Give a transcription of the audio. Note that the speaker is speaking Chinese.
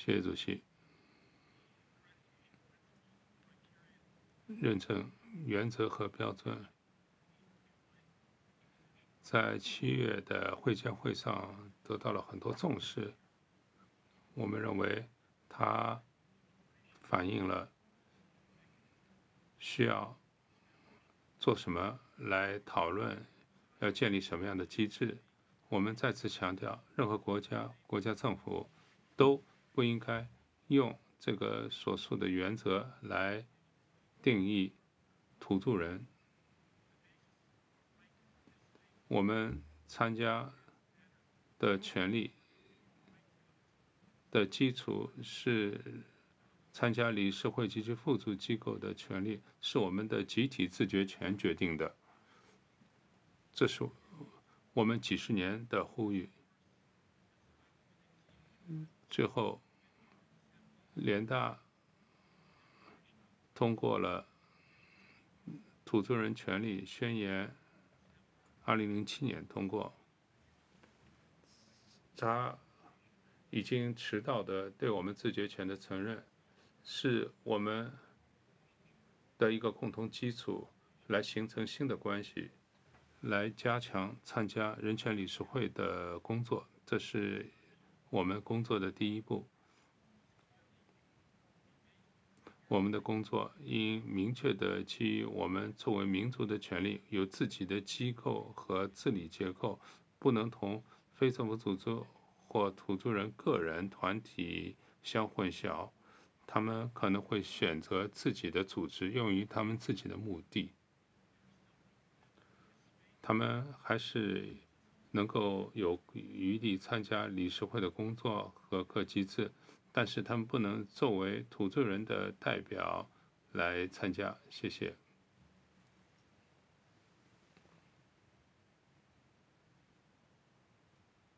谢谢主席。认证原则和标准在7月的会见会上得到了很多重视。我们认为它反映了需要做什么来讨论要建立什么样的机制。我们再次强调，任何国家政府都不应该用这个所述的原则来定义土著人。我们参加的权利的基础是参加理事会及其附属机构的权利，是我们的集体自决权决定的。这是我们几十年的呼吁。最后，联大通过了土著人权利宣言，2007年通过。他已经迟到的对我们自决权的承认，是我们的一个共同基础，来形成新的关系，来加强参加人权理事会的工作。这是我们工作的第一步。我们的工作应明确地基于我们作为民族的权利，有自己的机构和治理结构，不能同非政府组织或土著人个人团体相混淆。他们可能会选择自己的组织用于他们自己的目的。他们还是能够有余力参加理事会的工作和各机制，但是他们不能作为土著人的代表来参加。谢谢。